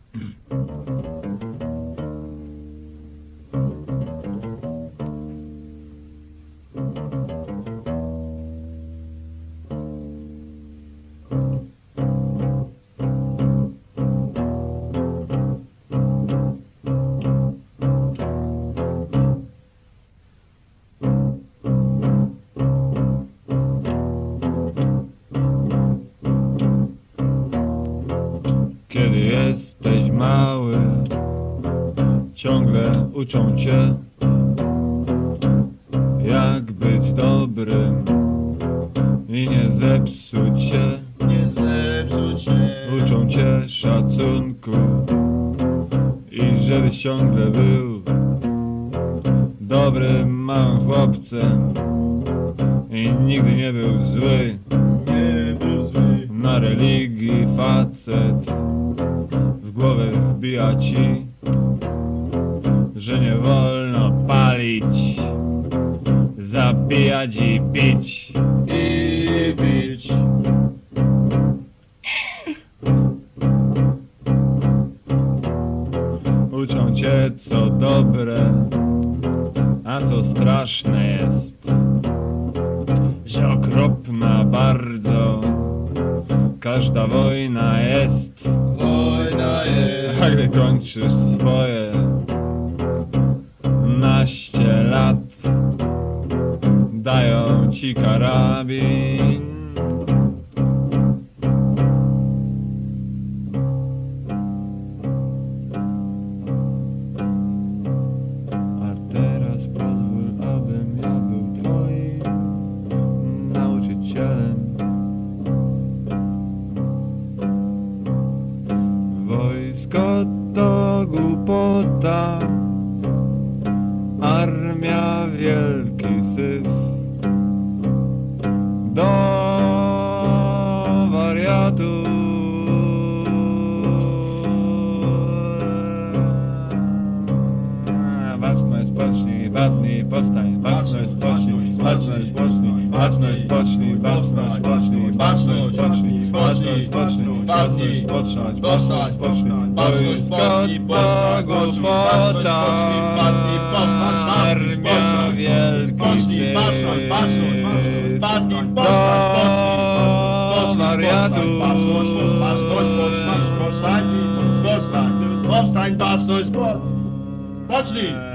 Kiedy jesteś mały, ciągle uczą cię, jak być dobrym i nie zepsuć się. Nie zepsuć się. Uczą cię szacunku i żebyś ciągle był dobrym małym chłopcem i nigdy nie był zły. Nie był zły. Na religii facet w głowę wbija ci, że nie wolno palić, zabijać i bić. I bić. Uczą cię, co dobre, a co straszne jest, że okropna bardzo każda wojna jest. Wojna jest. A gdy kończysz swoje naście lat, dają ci karabin. A teraz pozwól, abym ja był twoim nauczycielem. Wojsko to głupota, armia wielki syf. Do wariatu baczność pocznij, badnij, powstań. Baczność pocznij, baczność pocznij, baczność pocznij, baczność pocznij, baczność pocznij, baczność pocznij, baczność począć, baczność pocznij. Wojsko to głupota, armia wielki syf. Do wariatu Powstań, baczność, pocznij!